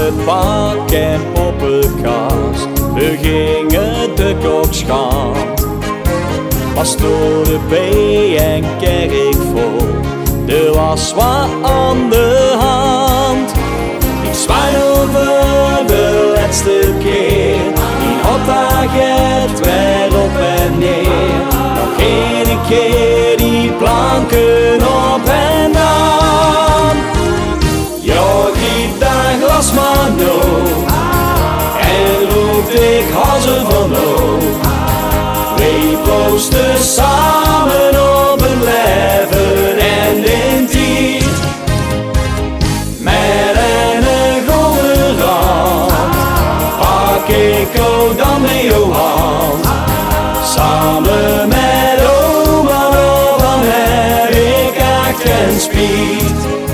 het pak en poppenkast, we gingen de kokschand. Pastoor de B en kerk vol, er was wat aan de hand. Ik zwijn over de laatste keer, die hotdaget weer op en neer. Nog één keer die planken op en aan. Ja, giet dat glas maar nou, en roept ik hazen van nou. Wij proosten samen op het leven en in tijd. Met een gouden rand, pak ik ook dan met jouw hand. Samen met oma, dan heb ik echt geen spijt.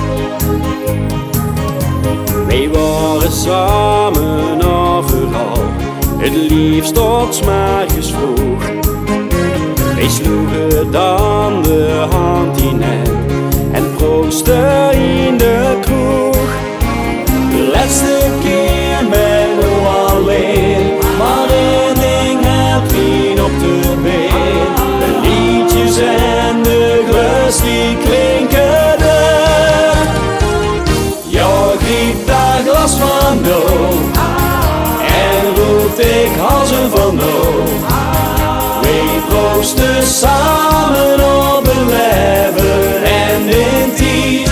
Wij waren samen overal, het liefst tot 's morgens vroeg. Wij sloegen dan de hand in en proosten in de kroeg. De laatste keer met jou alleen, maar één ding heb je op de been. De liedjes en de glus die klinken er. Ja, giet dat glas van nou, en roept ik hazen van nou. Wij proosten samen op het leven en in tijd.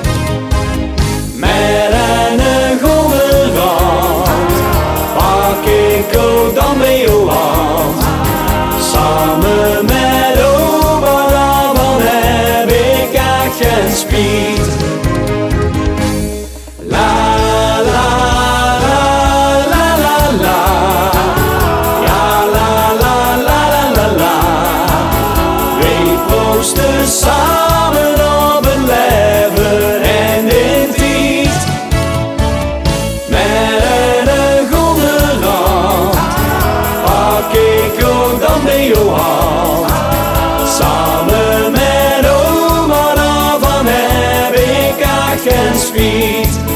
Met een gouden rand, pak ik ook dan met jouw hand. Samen met oma, dan heb ik echt geen spijt. Samen op het leven en in tijd. Met een gouden rand, pak ik ook dan met jouw hand. Samen met oma, daarvan heb ik echt geen spijt.